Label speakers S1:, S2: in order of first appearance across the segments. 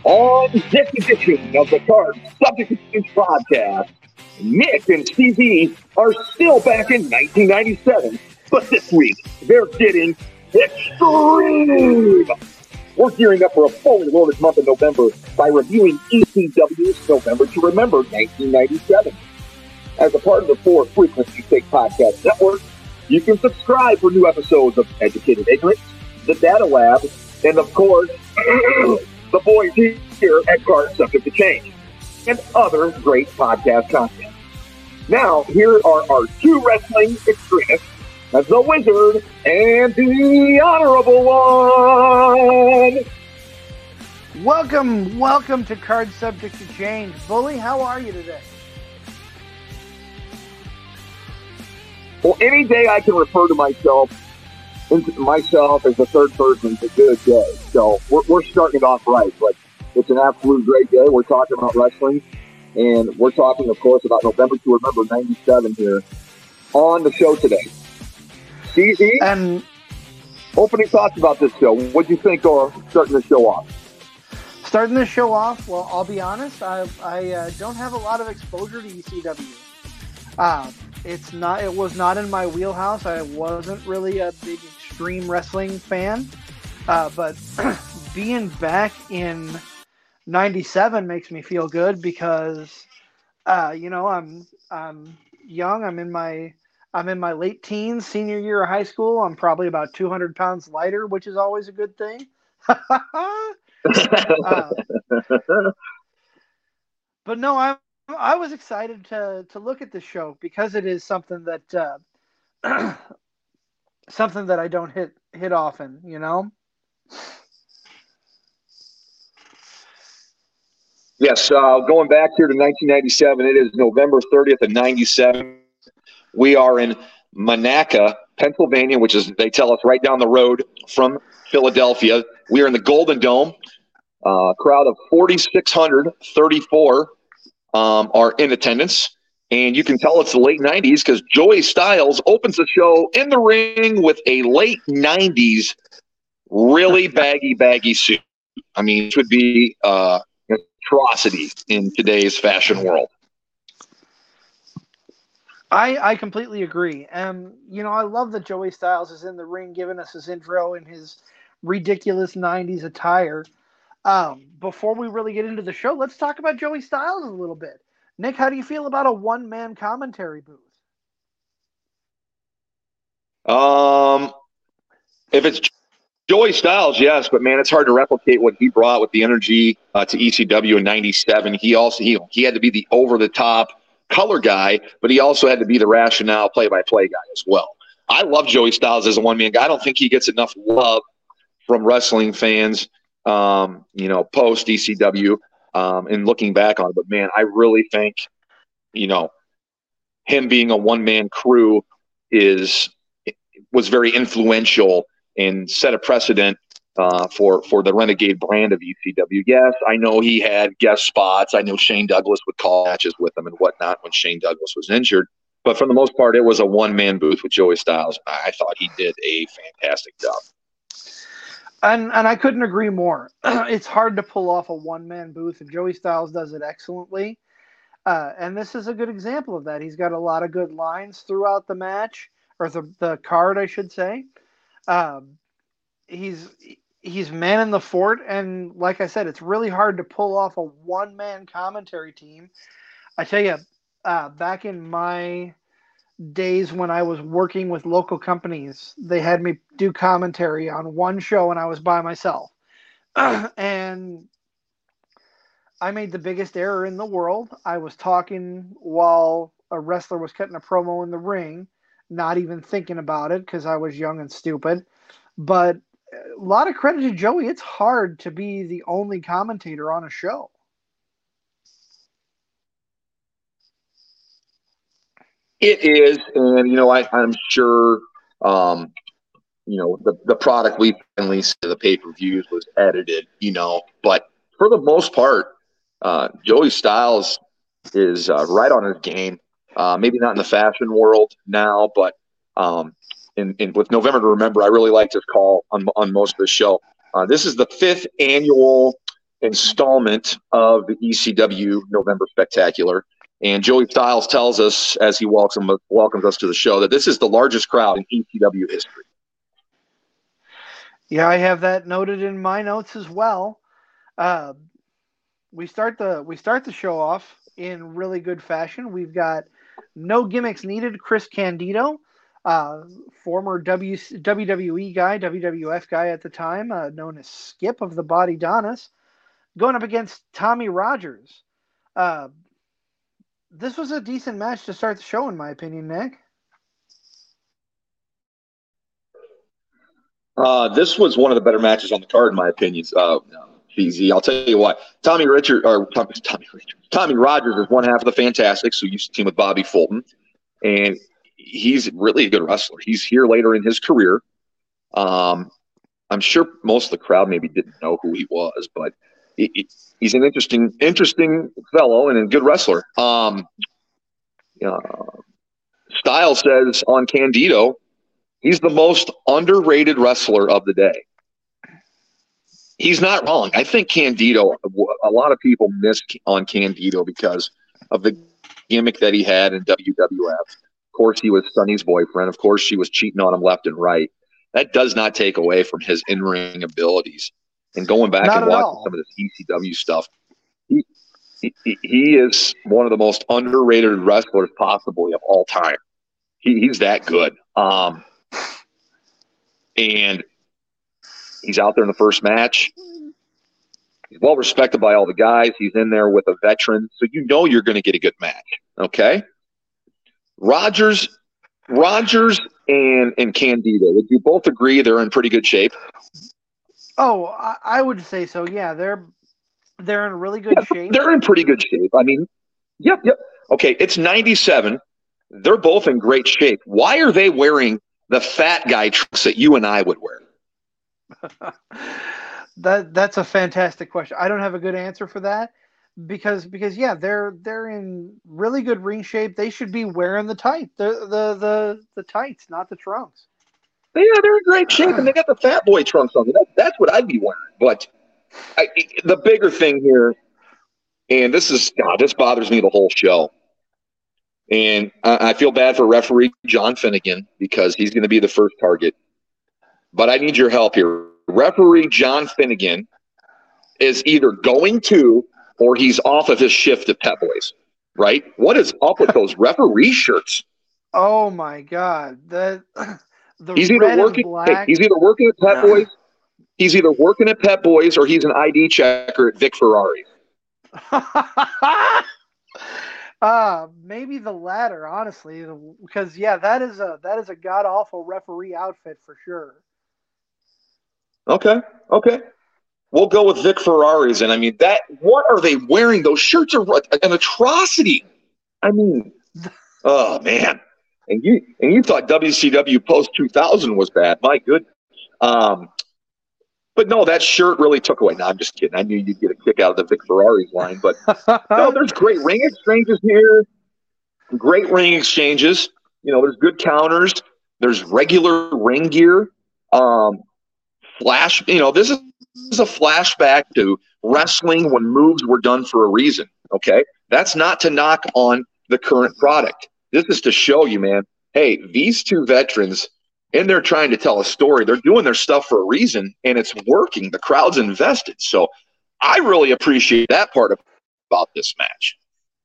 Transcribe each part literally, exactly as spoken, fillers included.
S1: On this edition of the Card Subject to Change podcast, Nick and Stevie are still back in nineteen ninety-seven, but this week they're getting extreme. We're gearing up for a fully loaded month of November by reviewing E C W's November to Remember nineteen ninety-seven. As a part of the Four Frequency Sake Podcast Network, you can subscribe for new episodes of Educated Ignorance, The Data Lab, and of course, the boys here at Card Subject to Change, and other great podcast content. Now, here are our two wrestling extremists, as the Wizard and the Honorable One.
S2: Welcome, welcome to Card Subject to Change. Bully, how are you today?
S1: Well, any day I can refer to myself myself as the third person is a good day. So we're, we're starting it off right. But it's an absolute great day. We're talking about wrestling, and we're talking, of course, about November to Remember ninety-seven here on the show today. C Z,
S2: and
S1: opening thoughts about this show. What do you think of starting the show off?
S2: Starting the show off, well, I'll be honest, I, I uh, don't have a lot of exposure to E C W. Uh, it's not. It was not in my wheelhouse. I wasn't really a big extreme wrestling fan, uh, but being back in ninety-seven makes me feel good because, uh, you know, I'm I'm young. I'm in my I'm in my late teens, senior year of high school. I'm probably about two hundred pounds lighter, which is always a good thing. uh, but no, I'm. I was excited to to look at this show because it is something that uh, something that I don't hit hit often, you know.
S1: Yes, uh, going back here to nineteen ninety-seven, it is November thirtieth of ninety-seven. We are in Monaca, Pennsylvania, which is, they tell us, right down the road from Philadelphia. We are in the Golden Dome. A uh, crowd of four thousand six hundred thirty-four. Um, are in attendance, and you can tell it's the late nineties because Joey Styles opens the show in the ring with a late nineties really baggy, baggy suit. I mean, it would be uh, an atrocity in today's fashion world.
S2: I, I completely agree. Um, you know, I love that Joey Styles is in the ring giving us his intro in his ridiculous nineties attire. Um, before we really get into the show, let's talk about Joey Styles a little bit. Nick, how do you feel about a one-man commentary booth?
S1: Um, if it's Joey Styles, yes, but man, it's hard to replicate what he brought with the energy uh, to E C W in ninety-seven. He also he, he had to be the over-the-top color guy, but he also had to be the rationale play-by-play guy as well. I love Joey Styles as a one-man guy. I don't think he gets enough love from wrestling fans. Um, you know, post E C W, um, and looking back on it. But man, I really think, you know, him being a one-man crew is was very influential and set a precedent uh, for for the Renegade brand of E C W. Yes, I know he had guest spots. I know Shane Douglas would call matches with him and whatnot when Shane Douglas was injured. But for the most part, it was a one-man booth with Joey Styles. I thought he did a fantastic job.
S2: And and I couldn't agree more. It's hard to pull off a one-man booth, and Joey Styles does it excellently. Uh, and this is a good example of that. He's got a lot of good lines throughout the match, or the, the card, I should say. Um, he's he's manning the fort, and like I said, it's really hard to pull off a one-man commentary team. I tell you, uh, back in my days when I was working with local companies, they had me do commentary on one show and I was by myself. And I made the biggest error in the world. I was talking while a wrestler was cutting a promo in the ring, not even thinking about it because I was young and stupid. But a lot of credit to Joey. It's hard to be the only commentator on a show.
S1: It is, and you know, I, I'm sure, um, you know, the the product we finally see, the pay-per-views, was edited, you know, but for the most part, uh, Joey Styles is uh, right on his game. Uh, maybe not in the fashion world now, but um, in, in with November to Remember, I really liked his call on on most of the show. Uh, this is the fifth annual installment of the E C W November Spectacular. And Joey Styles tells us, as he welcomes, welcomes us to the show, that this is the largest crowd in E C W history.
S2: Yeah, I have that noted in my notes as well. Uh, we start the we start the show off in really good fashion. We've got no gimmicks needed. Chris Candido, uh, former w, WWE guy, W W F guy at the time, uh, known as Skip of the Body Donnas, going up against Tommy Rogers. Uh, this was a decent match to start the show, in my opinion, Nick.
S1: Uh, this was one of the better matches on the card, in my opinion. Uh, B Z, I'll tell you what. Tommy Richard or Tommy, Tommy Richard, Tommy Rogers is one half of the Fantastics, who used to team with Bobby Fulton, and he's really a good wrestler. He's here later in his career. Um, I'm sure most of the crowd maybe didn't know who he was, but he, he, he's an interesting, interesting fellow and a good wrestler. Um, uh, Styles says on Candido, he's the most underrated wrestler of the day. He's not wrong. I think Candido, a lot of people miss on Candido because of the gimmick that he had in W W F. Of course, he was Sonny's boyfriend. Of course, she was cheating on him left and right. That does not take away from his in-ring abilities. And going back
S2: Not
S1: and watching
S2: all.
S1: some of this E C W stuff, he, he, he is one of the most underrated wrestlers possibly of all time. He, he's that good. Um, and he's out there in the first match. He's well respected by all the guys. He's in there with a veteran, so you know you're going to get a good match. Okay, Rogers, Rogers, and and Candido. Would you both agree they're in pretty good shape?
S2: Oh, I, I would say so. Yeah, they're they're in really good
S1: Yeah,
S2: shape.
S1: They're in pretty good shape. I mean, yep, yep. Okay, it's ninety-seven. They're both in great shape. Why are they wearing the fat guy trunks that you and I would wear?
S2: that that's a fantastic question. I don't have a good answer for that because because yeah, they're they're in really good ring shape. They should be wearing the tight the the the, the tights, not the trunks.
S1: Yeah, they're in great shape, and they got the fat boy trunks on. That, that's what I'd be wearing. But I, the bigger thing here, and this is God, this bothers me the whole show. And I, I feel bad for referee John Finnegan because he's going to be the first target. But I need your help here. Referee John Finnegan is either going to or he's off of his shift at Pep Boys, right? What is up with those referee shirts?
S2: Oh my God, the the
S1: he's
S2: red
S1: either working.
S2: and black.
S1: Hey, he's either working at Pep Boys. He's either working at Pep Boys or he's an I D checker at Vic Ferrari.
S2: Uh, maybe the latter, honestly, because yeah, that is a that is a god awful referee outfit for sure.
S1: Okay, okay, we'll go with Vic Ferraris, and I mean that. What are they wearing? Those shirts are an atrocity. I mean, oh man, and you and you thought W C W post two thousand was bad? My goodness. Um, But no, that shirt really took away. No, I'm just kidding. I knew you'd get a kick out of the Vic Ferraris line. But no, there's great ring exchanges here. Great ring exchanges. You know, there's good counters. There's regular ring gear. Um, flash. You know, this is, this is a flashback to wrestling when moves were done for a reason. Okay, that's not to knock on the current product. This is to show you, man. Hey, these two veterans. And they're trying to tell a story. They're doing their stuff for a reason, and it's working. The crowd's invested. So I really appreciate that part of, about this match.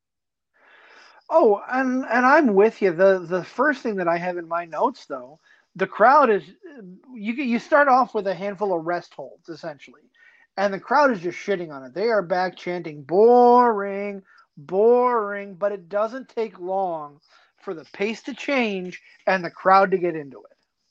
S2: Oh, and and I'm with you. The the first thing that I have in my notes, though, the crowd is you you start off with a handful of rest holds, essentially, and the crowd is just shitting on it. They are back chanting, boring, boring, but it doesn't take long for the pace to change and the crowd to get into it.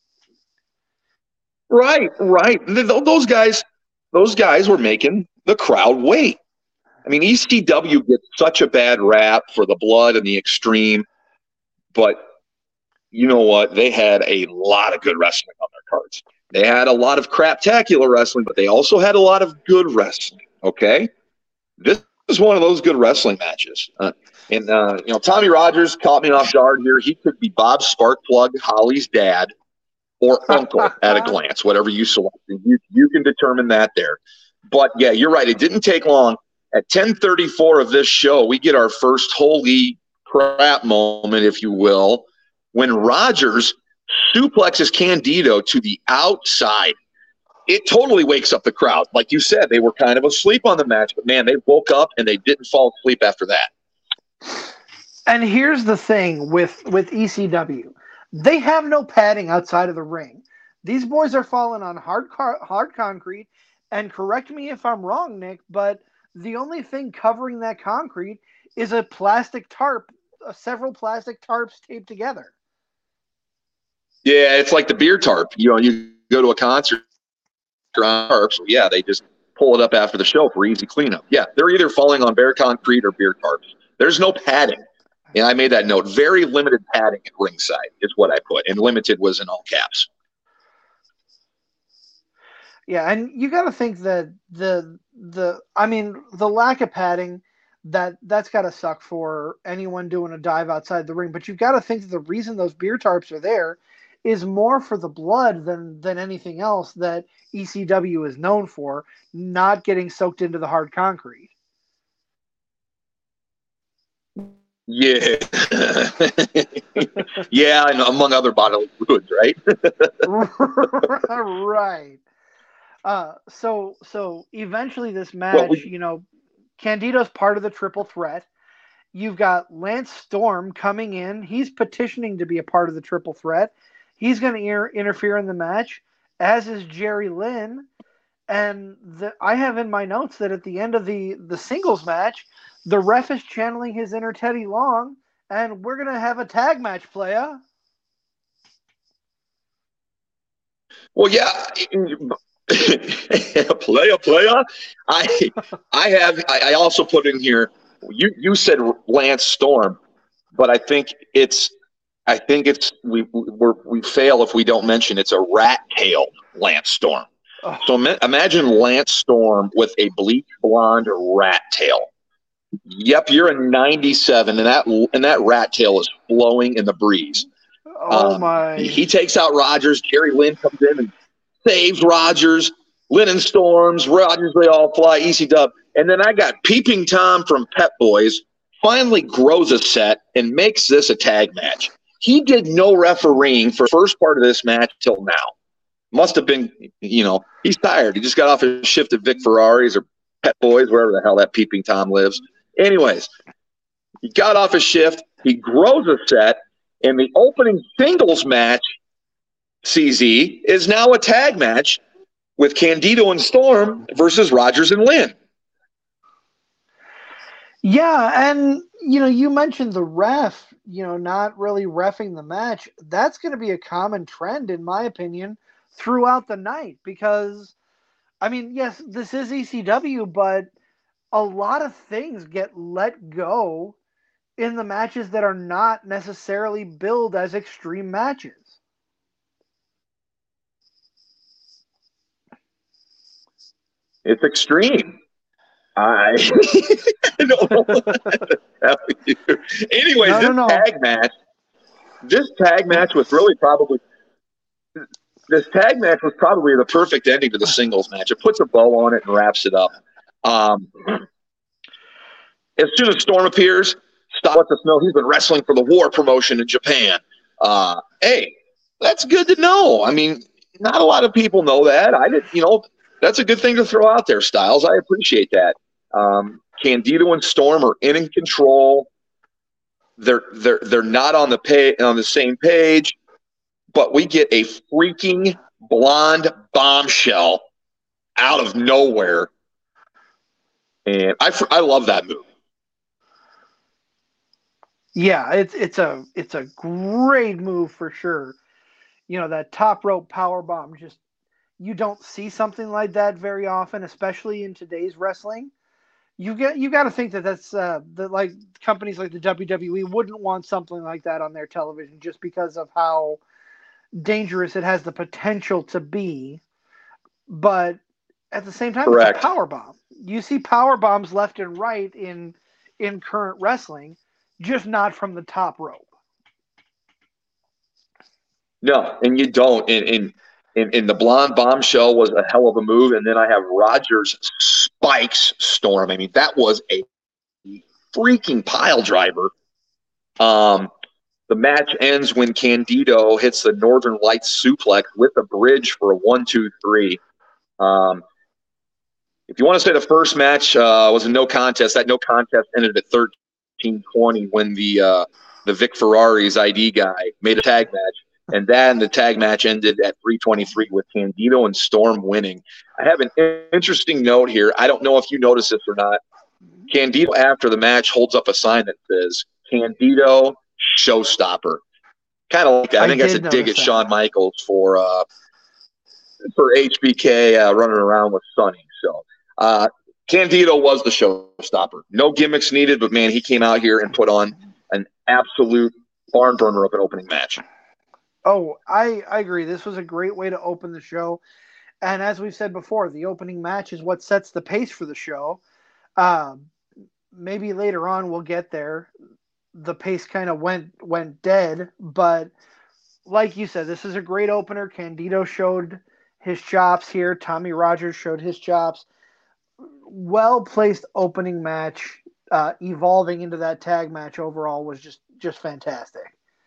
S1: Right, right. Those guys, those guys were making the crowd wait. I mean, E C W gets such a bad rap for the blood and the extreme, but you know what? They had a lot of good wrestling on their cards. They had a lot of craptacular wrestling, but they also had a lot of good wrestling. Okay, this is one of those good wrestling matches. Uh, and uh, you know, Tommy Rogers caught me off guard here. He could be Bob Sparkplug, Holly's dad. Or uncle at a glance, whatever you select. You, you can determine that there. But yeah, you're right. It didn't take long. At ten thirty-four of this show, we get our first holy crap moment, if you will, when Rogers suplexes Candido to the outside. It totally wakes up the crowd. Like you said, they were kind of asleep on the match, but man, they woke up and they didn't fall asleep after that.
S2: And here's the thing with, with E C W. They have no padding outside of the ring. These boys are falling on hard car, hard concrete, and correct me if I'm wrong, Nick, but the only thing covering that concrete is a plastic tarp, uh, several plastic tarps taped together.
S1: Yeah, it's like the beer tarp. You know, you go to a concert, tarps. Yeah, they just pull it up after the show for easy cleanup. Yeah, they're either falling on bare concrete or beer tarps. There's no padding. And I made that note. Very limited padding at ringside is what I put. And limited was in all caps.
S2: Yeah, and you got to think that the the I mean the lack of padding, that that's got to suck for anyone doing a dive outside the ring. But you've got to think that the reason those beer tarps are there is more for the blood than than anything else that E C W is known for, not getting soaked into the hard concrete.
S1: Yeah. Yeah, and among other bodily fluids, right?
S2: Right. Uh, so so eventually this match, well, we, you know, Candido's part of the triple threat. You've got Lance Storm coming in. He's petitioning to be a part of the triple threat. He's going to inter- interfere in the match, as is Jerry Lynn. And the, I have in my notes that at the end of the, the singles match, the ref is channeling his inner Teddy Long, and we're going to have a tag match, playa.
S1: Well, yeah. playa, playa. I I have I also put in here. You you said Lance Storm, but I think it's I think it's we we we fail if we don't mention it's a rat-tailed Lance Storm. Oh. So imagine Lance Storm with a bleach blonde rat tail. Yep, you're a ninety-seven, and that and that rat tail is flowing in the breeze.
S2: Oh um, my!
S1: He takes out Rogers. Jerry Lynn comes in and saves Rogers. Lynn and Storms, Rogers, they all fly, E C W. And then I got Peeping Tom from Pep Boys finally grows a set and makes this a tag match. He did no refereeing for the first part of this match till now. Must have been, you know, he's tired. He just got off his shift at Vic Ferraris or Pep Boys, wherever the hell that Peeping Tom lives. Anyways, he got off his shift. He grows a set. And the opening singles match, C Z, is now a tag match with Candido and Storm versus Rogers and Lynn.
S2: Yeah, and, you know, you mentioned the ref, you know, not really reffing the match. That's going to be a common trend, in my opinion, throughout the night because, I mean, yes, this is E C W, but a lot of things get let go in the matches that are not necessarily billed as extreme matches.
S1: It's extreme. I don't know what to tell you. Anyways, no, this no, no. tag match, this tag match was really probably this tag match was probably the perfect ending to the singles match. It puts a bow on it and wraps it up. Um, as soon as Storm appears, Stop lets us know he's been wrestling for the War promotion in Japan. Uh, hey, that's good to know. I mean, not a lot of people know that. I didn't, you know, that's a good thing to throw out there, Styles. I appreciate that. Um, Candido and Storm are in, in control. They're they're they're not on the pay on the same page, but we get a freaking blonde bombshell out of nowhere, and I I love that move.
S2: Yeah, it's it's a it's a great move for sure. You know, that top rope power bomb, just you don't see something like that very often, especially in today's wrestling. You get you got to think that that's uh, that like companies like the W W E wouldn't want something like that on their television just because of how dangerous it has the potential to be. But at the same time, Correct. It's a power bomb. You see power bombs left and right in in current wrestling, just not from the top rope.
S1: No, and you don't. And, and and, and the blonde bombshell was a hell of a move. And then I have Rogers spikes Storm. I mean, that was a freaking pile driver. Um, the match ends when Candido hits the Northern Lights suplex with a bridge for a one, two, three. Um, if you want to say the first match uh, was a no contest, that no contest ended at thirteen twenty when the uh, the Vic Ferrari's I D guy made a tag match. And then the tag match ended at three twenty-three with Candido and Storm winning. I have an interesting note here. I don't know if you noticed this or not. Candido, after the match, holds up a sign that says, Candido, showstopper. Kind of like that. I, I think that's a dig at that. Shawn Michaels for uh, for H B K uh, running around with Sonny. So uh, Candido was the showstopper. No gimmicks needed, but, man, he came out here and put on an absolute barn burner of an opening match.
S2: Oh, I, I agree. This was a great way to open the show. And as we've said before, the opening match is what sets the pace for the show. Um, maybe later on we'll get there. The pace kind of went went dead. But like you said, this is a great opener. Candido showed his chops here. Tommy Rogers showed his chops. Well-placed opening match. Uh, evolving into that tag match overall was just, just fantastic.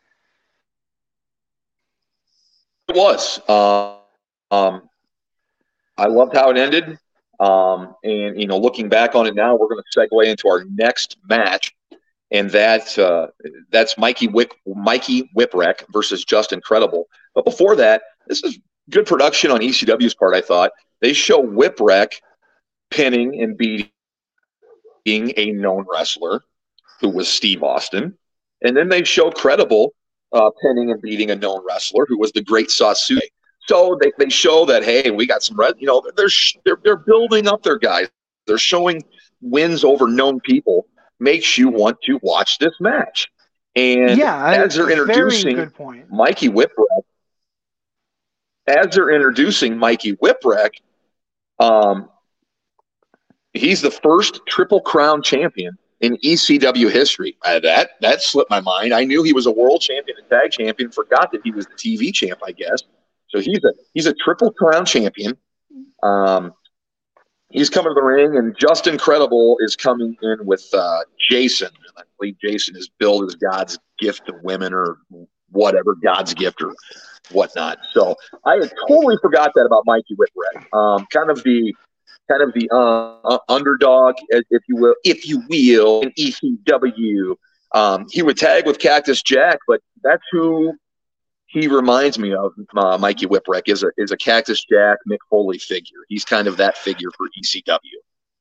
S1: It was. Uh, um, I loved how it ended. Um, and, you know, looking back on it now, we're going to segue into our next match. And that, uh, that's Mikey Wick, Mikey Whipwreck versus Justin Credible. But before that, this is good production on E C W's part, I thought. They show Whipwreck pinning and beating a known wrestler who was Steve Austin. And then they show Credible Uh, pinning and beating a known wrestler who was the Great Sasuke. So they, they show that, hey, we got some red, you know, they're, they're, they're building up their guys. They're showing wins over known people makes you want to watch this match. And
S2: yeah,
S1: as they're introducing
S2: good point.
S1: Mikey Whipwreck, as they're introducing Mikey Whipwreck, um, he's the first Triple Crown champion in E C W history. Uh, that that slipped my mind. I knew he was a world champion, a tag champion. Forgot that he was the T V champ, I guess. So he's a he's a Triple Crown champion. Um, he's coming to the ring, and Justin Credible is coming in with uh, Jason. And I believe Jason is billed as God's gift to women, or whatever, God's gift or whatnot. So I had totally forgot that about Mikey Whipwreck. Um, kind of the kind of the uh, uh, underdog, if you will, if you will, in E C W. Um, he would tag with Cactus Jack, but that's who he reminds me of. Uh, Mikey Whipwreck is a is a Cactus Jack Mick Foley figure. He's kind of that figure for E C W.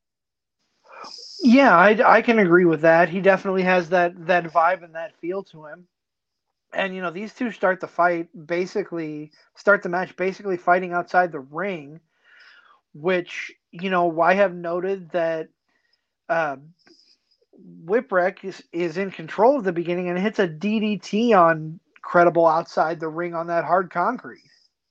S2: Yeah, I, I can agree with that. He definitely has that that vibe and that feel to him. And, you know, these two start the fight, basically, start the match basically fighting outside the ring, which, you know, I have noted that uh, Whipwreck is, is in control at the beginning and hits a D D T on Credible outside the ring on that hard concrete.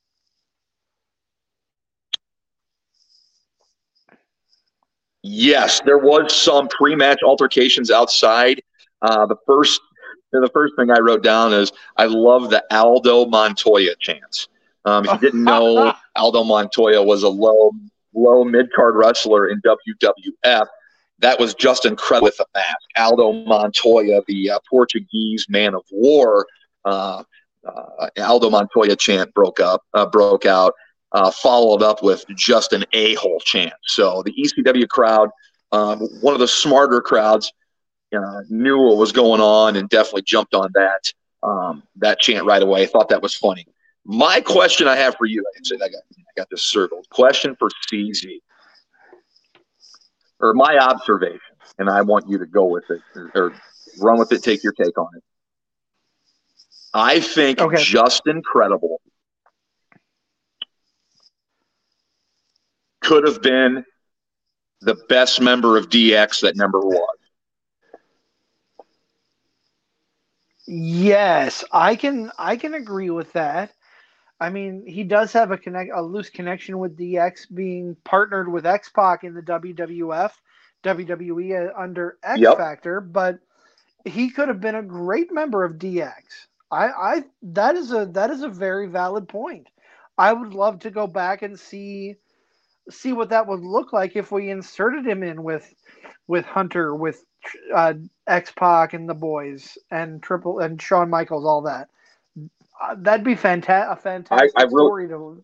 S1: Yes, there was some pre-match altercations outside. Uh, the first the first thing I wrote down is I love the Aldo Montoya chants. Um, if you didn't know, Aldo Montoya was a low low mid-card wrestler in W W F. That was Justin Credible with a mask. Aldo Montoya, the uh, Portuguese man of war. Uh, uh, Aldo Montoya chant broke up, uh, broke out, uh, followed up with just an a-hole chant. So the E C W crowd, um, one of the smarter crowds, uh, knew what was going on and definitely jumped on that um, that chant right away. Thought that was funny. My question I have for you, I said I got I got this circled. Question for C Z, or my observation, and I want you to go with it or, or run with it. Take your take on it. I think okay. Justin Credible could have been the best member of D X that never was.
S2: Yes, I can I can agree with that. I mean, he does have a connect a loose connection with D X, being partnered with X-Pac in the W W F, W W E under X yep. Factor, but he could have been a great member of D X. I, I that is a that is a very valid point. I would love to go back and see see what that would look like if we inserted him in with with Hunter, with uh, X Pac and the boys, and Triple and Shawn Michaels, all that. Uh, that'd be fanta- a fantastic
S1: I, I really,
S2: story to.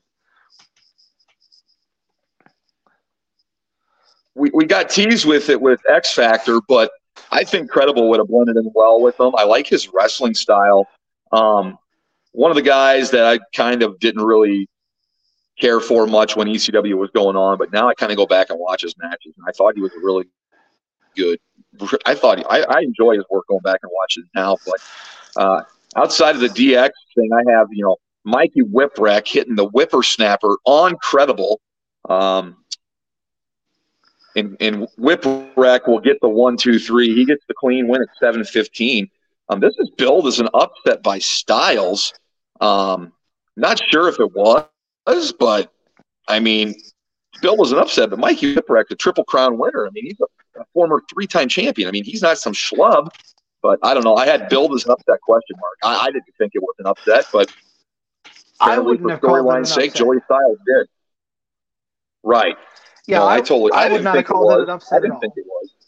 S1: we, we got teased with it with X Factor, but I think Credible would have blended in well with him. I like his wrestling style. Um, one of the guys that I kind of didn't really care for much when E C W was going on, but now I kind of go back and watch his matches, and I thought he was a really good. I thought I, I enjoy his work going back and watching it now, but uh, outside of the D X thing, I have you know Mikey Whipwreck hitting the whippersnapper on Credible. Um, And, and Whipwreck will get the one, two, three. He gets the clean win at seven fifteen. Um, this is billed as an upset by Styles. Um, not sure if it was, but I mean, Bill was an upset. But Mikey Whipwreck, the Triple Crown winner. I mean, he's a, a former three-time champion. I mean, he's not some schlub. But I don't know. I had billed as an upset question mark. I, I didn't think it was an upset, but
S2: I wouldn't have called it an
S1: storyline's sake,
S2: upset.
S1: Joey Styles did. Right.
S2: Yeah,
S1: no, I,
S2: I,
S1: I totally.
S2: I,
S1: I
S2: would
S1: didn't
S2: not
S1: think
S2: have called
S1: it,
S2: it
S1: was.
S2: an
S1: I
S2: upset at
S1: didn't
S2: all.
S1: think it was.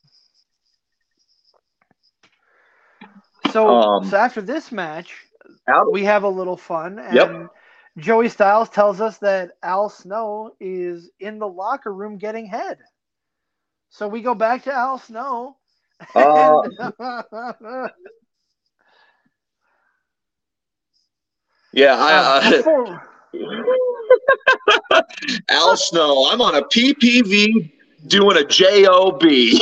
S2: So,
S1: Um,
S2: so after this match,
S1: out of,
S2: we have a little fun, and
S1: Yep.
S2: Joey Styles tells us that Al Snow is in the locker room getting head. So we go back to Al Snow.
S1: Uh,
S2: And,
S1: yeah, I,
S2: uh,
S1: uh,
S2: before,
S1: Al Snow. I'm on a P P V doing a J O B.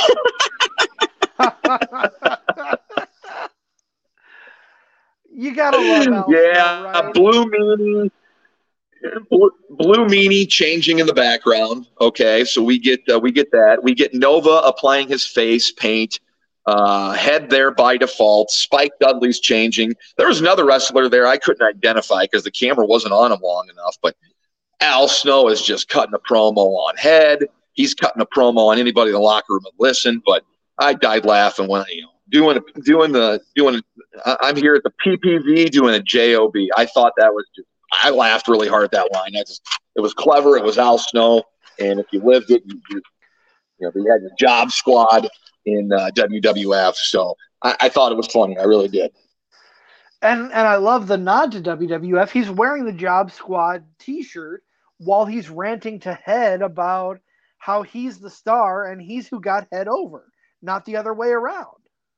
S2: you gotta love Al
S1: yeah,
S2: Snow, right?
S1: Blue Meanie. Blue, Blue Meanie changing in the background. Okay, so we get uh, we get that. We get Nova applying his face paint. Uh, head there by default. Spike Dudley's changing. There was another wrestler there I couldn't identify because the camera wasn't on him long enough. But Al Snow is just cutting a promo on Head. He's cutting a promo on anybody in the locker room and listen. But I died laughing when you know doing doing the doing. I'm here at the P P V doing a J O B. I thought that was just. I laughed really hard at that line. I just, it was clever. It was Al Snow, and if you lived it, you, you, you know, you had your job squad in uh, W W F. So I, I thought it was funny. I really did.
S2: And and I love the nod to W W F. He's wearing the Job Squad T-shirt while he's ranting to Head about how he's the star and he's who got Head over, not the other way around.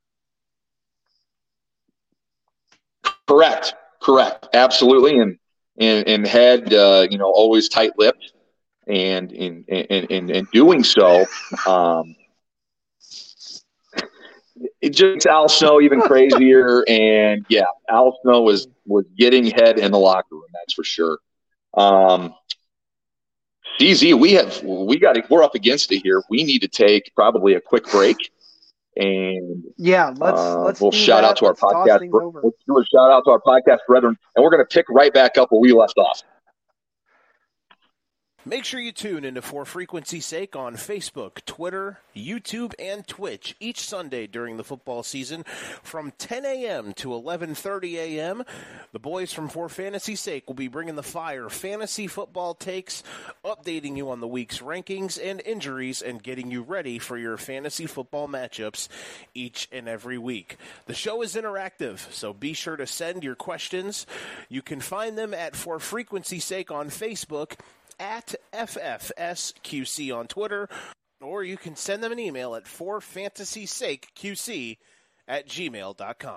S1: Correct. Correct. Absolutely. And and, and Head, uh, you know, always tight-lipped, and in in, in in doing so, um, it just makes Al Snow even crazier. And yeah, Al Snow was was getting Head in the locker room. That's for sure. Um, C Z, we have we got it. We're up against it here. We need to take probably a quick break. And
S2: yeah, let's
S1: uh,
S2: let's
S1: we'll
S2: do
S1: shout
S2: that.
S1: out to
S2: let's
S1: our podcast. Let's do a shout out to our podcast brethren, and we're going to pick right back up where we left off.
S3: Make sure you tune into For Frequency's Sake on Facebook, Twitter, YouTube, and Twitch each Sunday during the football season from ten a.m. to eleven thirty a.m. The boys from For Fantasy's Sake will be bringing the fire fantasy football takes, updating you on the week's rankings and injuries, and getting you ready for your fantasy football matchups each and every week. The show is interactive, so be sure to send your questions. You can find them at For Frequency's Sake on Facebook, at F F S Q C on Twitter, or you can send them an email at for fantasy sake Q C at gmail dot com.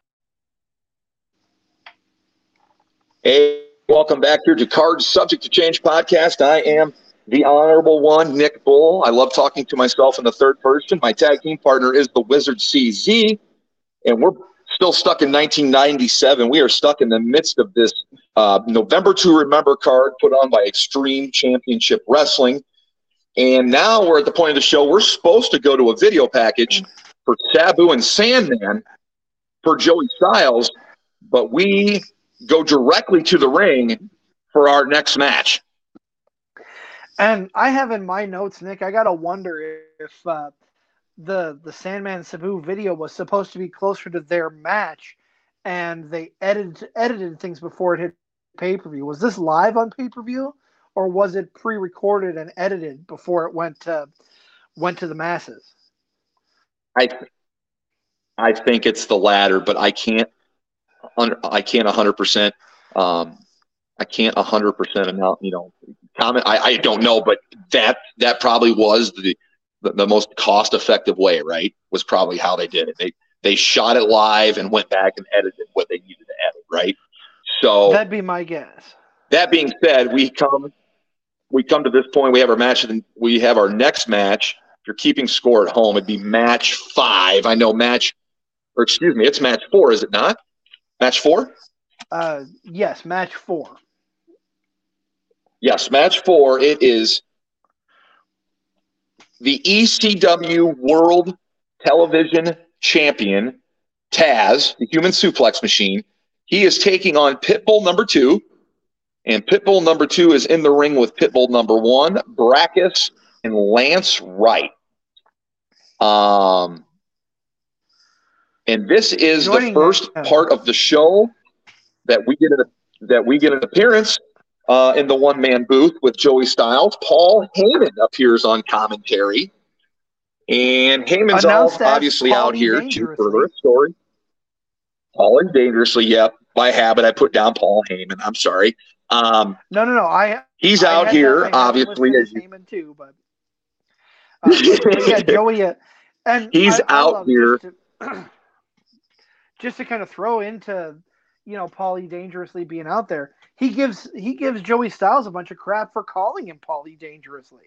S1: Hey, welcome back here to Cards Subject to Change podcast. I am the honorable one, Nick Bull. I love talking to myself in the third person. My tag team partner is the Wizard C Z, and we're still stuck in nineteen ninety-seven. We are stuck in the midst of this uh, November to Remember card put on by Extreme Championship Wrestling. And now we're at the point of the show. We're supposed to go to a video package for Sabu and Sandman for Joey Styles, but we go directly to the ring for our next match.
S2: And I have in my notes, Nick, I got to wonder if uh, the the Sandman Sabu video was supposed to be closer to their match, and they edited edited things before it hit pay-per-view. Was this live on pay-per-view, or was it pre-recorded and edited before it went to went to the masses?
S1: I I think it's the latter, but I can't I can't one hundred percent um, I can't one hundred percent you know comment. I, I don't know, but that that probably was the the, the most cost-effective way, right? Was probably how they did it. They they shot it live and went back and edited what they needed to edit, right? So
S2: that'd be my guess.
S1: That being said, we come we come to this point. We have our match, and we have our next match. If you're keeping score at home, it'd be match five. I know match, or excuse me, it's match four, is it not? Match four?
S2: Uh, yes, match four.
S1: Yes, match four. It is the E C W World Television Champion, Taz, the Human Suplex Machine. He is taking on Pitbull number two, and Pitbull number two is in the ring with Pitbull number one, Brackus and Lance Wright. Um, and this is
S2: Joining
S1: the first
S2: them.
S1: part of the show that we get an, that we get an appearance uh, in the one-man booth with Joey Styles. Paul Heyman appears on commentary, and Heyman's all, obviously
S2: Paulie
S1: out here to
S2: Dangerously.
S1: further a story. Paul and Dangerously, yep. By habit, I put down Paul Heyman. I'm sorry. Um,
S2: No, no, no. I
S1: he's
S2: I
S1: out
S2: had
S1: here,
S2: that- I had
S1: obviously.
S2: listed
S1: As
S2: as
S1: you,
S2: Heyman too, but, uh, but yeah, Joey. Uh, and
S1: He's
S2: I, I
S1: out
S2: love
S1: here.
S2: Just to, just to kind of throw into, you know, Paulie Dangerously being out there. He gives he gives Joey Styles a bunch of crap for calling him Paulie Dangerously.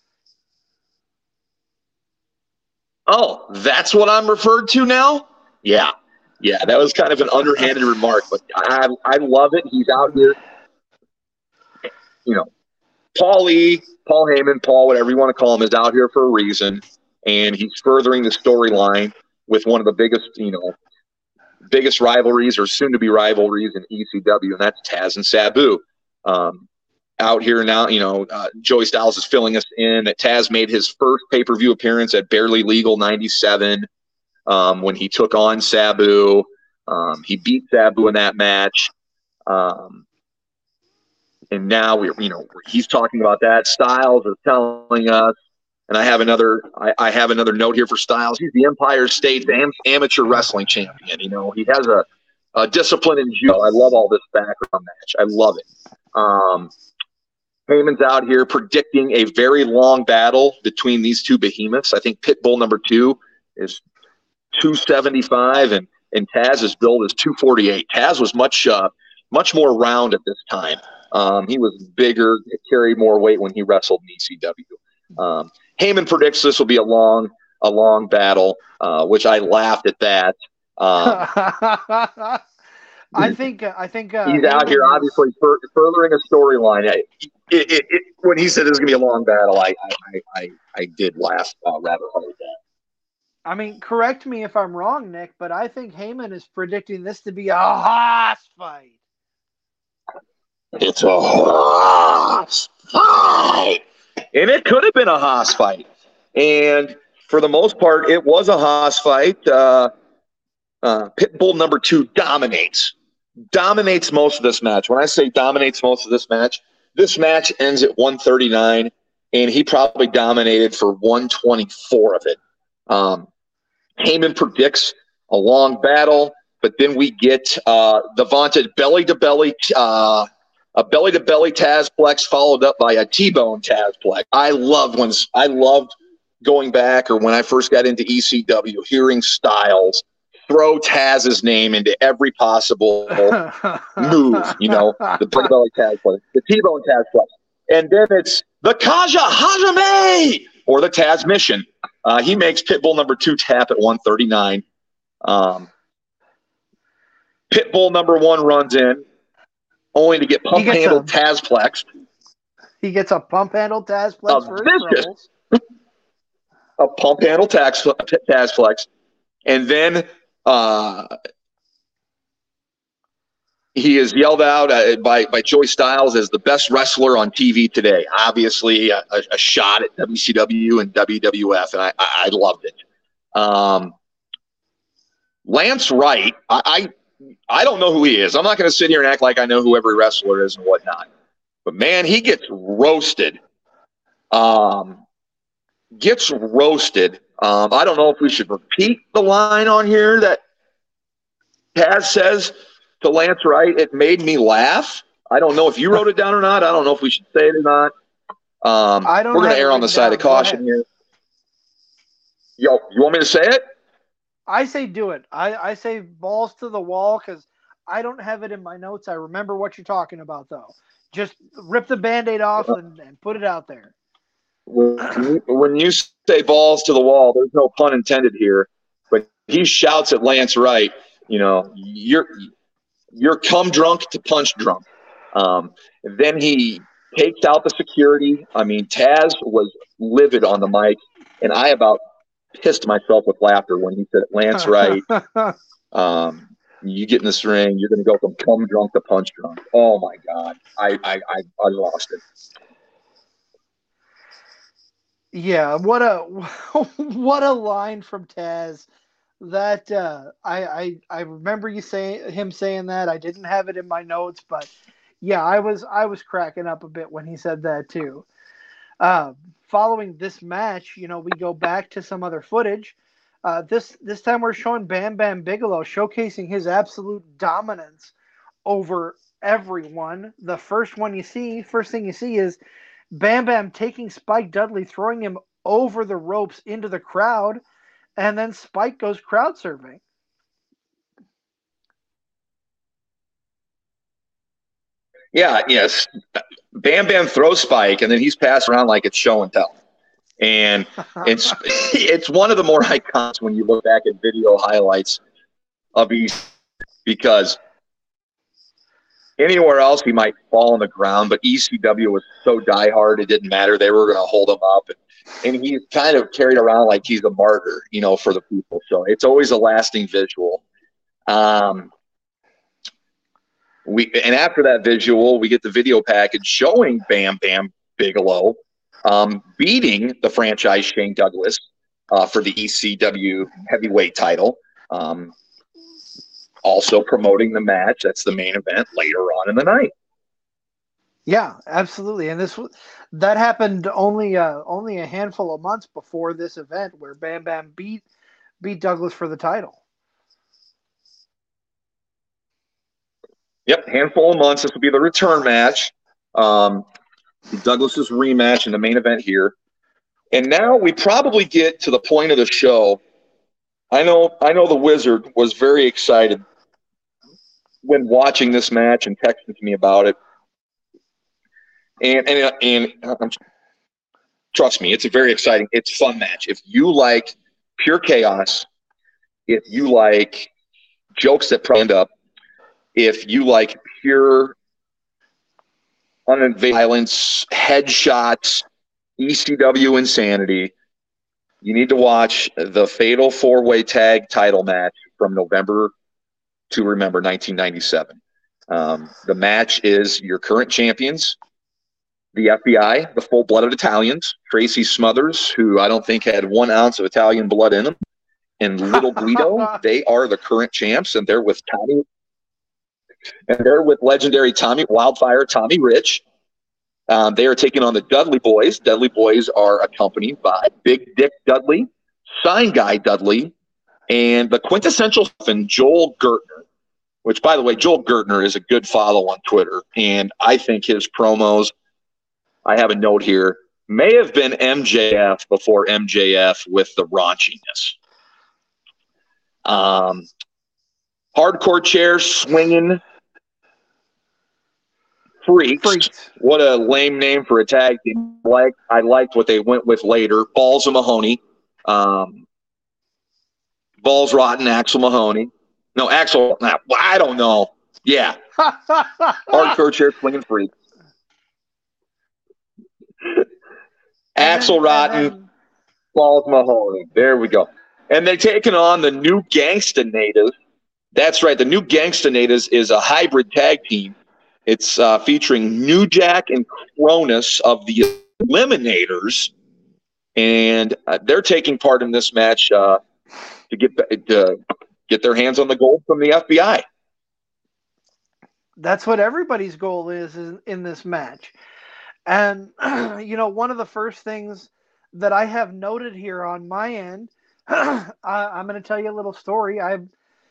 S1: Oh, that's what I'm referred to now? Yeah. Yeah, that was kind of an underhanded remark, but I I love it. He's out here. You know, Paulie, Paul Heyman, Paul, whatever you want to call him, is out here for a reason, and he's furthering the storyline with one of the biggest, you know, biggest rivalries or soon-to-be rivalries in E C W, and that's Taz and Sabu. Um, out here now, you know, uh, Joey Styles is filling us in that Taz made his first pay-per-view appearance at Barely Legal ninety-seven um, when he took on Sabu. Um, he beat Sabu in that match. Um, and now we're, you know, he's talking about that. Styles is telling us, and I have another, I, I have another note here for Styles. He's the Empire State am, amateur wrestling champion. You know, he has a, a discipline in judo. I love all this background match. I love it. Um, Heyman's out here predicting a very long battle between these two behemoths. I think Pitbull number two is two seventy-five, and and Taz's build is two forty-eight. Taz was much uh, much more round at this time. Um, he was bigger, carried more weight when he wrestled in E C W. Um, Heyman predicts this will be a long, a long battle, uh, which I laughed at that. Um,
S2: I think I think uh,
S1: he's out
S2: Heyman
S1: here
S2: is-
S1: obviously fur- furthering a storyline. It, it, it, it, when he said this is going to be a long battle, I I, I, I did laugh uh, rather hard at that.
S2: I mean, correct me if I'm wrong, Nick, but I think Heyman is predicting this to be a hoss fight.
S1: It's a Haas fight. And it could have been a Haas fight. And for the most part, it was a Haas fight. Uh, uh, Pitbull number two dominates. Dominates most of this match. When I say dominates most of this match, this match ends at one thirty-nine, and he probably dominated for one twenty-four of it. Um, Heyman predicts a long battle, but then we get uh, the vaunted belly-to-belly uh, a belly-to-belly Tazplex followed up by a T-bone Tazplex. I loved when I loved going back, or when I first got into E C W, hearing Styles throw Taz's name into every possible move. You know, the belly-to-belly Tazplex, the T-bone Tazplex, and then it's the Kaja Hajime or the Taz Mission. Uh, he makes Pitbull number two tap at one thirty-nine. Um, Pitbull number one runs in, only to get pump
S2: gets
S1: handled
S2: a-
S1: Tazplexed.
S2: He gets a pump handle Tazplex
S1: A
S2: for his
S1: vicious-
S2: troubles.
S1: A pump handle Taz, Tazplex. And then uh, he is yelled out uh, by, by Joey Styles as the best wrestler on T V today. Obviously, a, a, a shot at W C W and W W F, and I, I, I loved it. Um, Lance Wright, I, I I don't know who he is. I'm not going to sit here and act like I know who every wrestler is and whatnot. But, man, he gets roasted. Um, gets roasted. Um, I don't know if we should repeat the line on here that Taz says to Lance Wright. It made me laugh. I don't know if you wrote it down or not. I don't know if we should say it or not. Um,
S2: I don't
S1: we're going to
S2: have it
S1: err on the
S2: written
S1: side
S2: down.
S1: of caution here. Yo, you want me to say it?
S2: I say do it. I, I say balls to the wall because I don't have it in my notes. I remember what you're talking about, though. Just rip the Band-Aid off and, and put it out there.
S1: When you, when you say balls to the wall, there's no pun intended here, but he shouts at Lance Wright, you know, you're you're cum drunk to punch drunk. Um, then he takes out the security. I mean, Taz was livid on the mic, and I about pissed myself with laughter when he said, Lance Wright, um, you get in this ring, you're going to go from cum drunk to punch drunk. Oh, my God. I, I, I, I lost it.
S2: Yeah, what a what a line from Taz. That uh, I, I I remember you saying him saying that. I didn't have it in my notes, but yeah, I was I was cracking up a bit when he said that too. Uh, following this match, you know, we go back to some other footage. Uh, this this time we're showing Bam Bam Bigelow showcasing his absolute dominance over everyone. The first one you see, first thing you see is Bam Bam taking Spike Dudley, throwing him over the ropes into the crowd, and then Spike goes crowd surfing.
S1: Yeah, yes. Bam Bam throws Spike, and then he's passed around like it's show and tell. And it's it's one of the more icons when you look back at video highlights of E C W, because anywhere else he might fall on the ground, but E C W was so diehard it didn't matter. They were going to hold him up. And, and he's kind of carried around like he's a martyr, you know, for the people. So it's always a lasting visual. Um, we and after that visual, we get the video package showing Bam Bam Bigelow um, beating the franchise Shane Douglas uh, for the E C W heavyweight title. Um, also promoting the match. That's the main event later on in the night.
S2: Yeah, absolutely. And this that happened only uh, only a handful of months before this event where Bam Bam beat beat Douglas for the title.
S1: Yep, handful of months. This will be the return match. Um, Douglas's rematch in the main event here. And now we probably get to the point of the show. I know I know the Wizard was very excited when watching this match and texting to me about it. And and and um, trust me, it's a very exciting, it's a fun match. If you like pure chaos, if you like jokes that end up, if you like pure uninvaded violence, headshots, E C W insanity, you need to watch the Fatal four-Way Tag title match from November to Remember nineteen ninety-seven. Um, the match is your current champions, the F B I, the full-blooded Italians, Tracy Smothers, who I don't think had one ounce of Italian blood in them, and Little Guido. They are the current champs, and they're with Tommy, and they're with legendary Tommy Wildfire, Tommy Rich. Um, they are taking on the Dudley Boys. Dudley Boys are accompanied by Big Dick Dudley, Sign Guy Dudley, and the quintessential and Joel Gertner, which, by the way, Joel Gertner is a good follow on Twitter, and I think his promos, I have a note here, may have been M J F before M J F with the raunchiness. Um, hardcore chair swinging freaks. freaks. What a lame name for a tag team. Like I liked what they went with later. Balls of Mahoney. Um, Balls Rotten, Axel Mahoney. No, Axel, nah, I don't know. Yeah. Hardcore chair swinging freaks. Axel then, Rotten, then... Balls Mahoney. There we go. And they're taking on the New Gangsta Natives. That's right. The New Gangsta Natives is a hybrid tag team. It's uh, featuring New Jack and Cronus of the Eliminators. And uh, they're taking part in this match uh, to get to get their hands on the gold from the F B I.
S2: That's what everybody's goal is in, in this match. And, you know, one of the first things that I have noted here on my end, I, I'm going to tell you a little story. I've,